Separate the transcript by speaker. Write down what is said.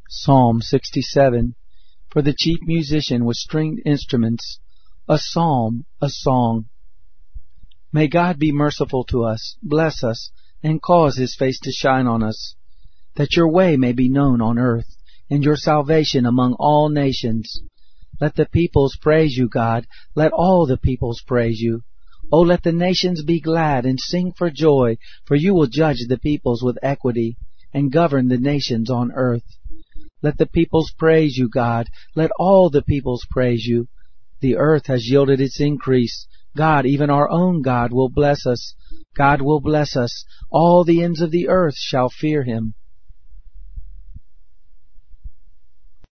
Speaker 1: Psalm 67. For the chief musician with stringed instruments, a psalm, a song. May God be merciful to us, bless us, and cause His face to shine on us, that your way may be known on earth, and your salvation among all nations. Let the peoples praise you, God. Let all the peoples praise you. O let the nations be glad and sing for joy, for you will judge the peoples with equity, and govern the nations on earth. Let the peoples praise you, God. Let all the peoples praise you. The earth has yielded its increase. God, even our own God, will bless us. God will bless us. All the ends of the earth shall fear Him.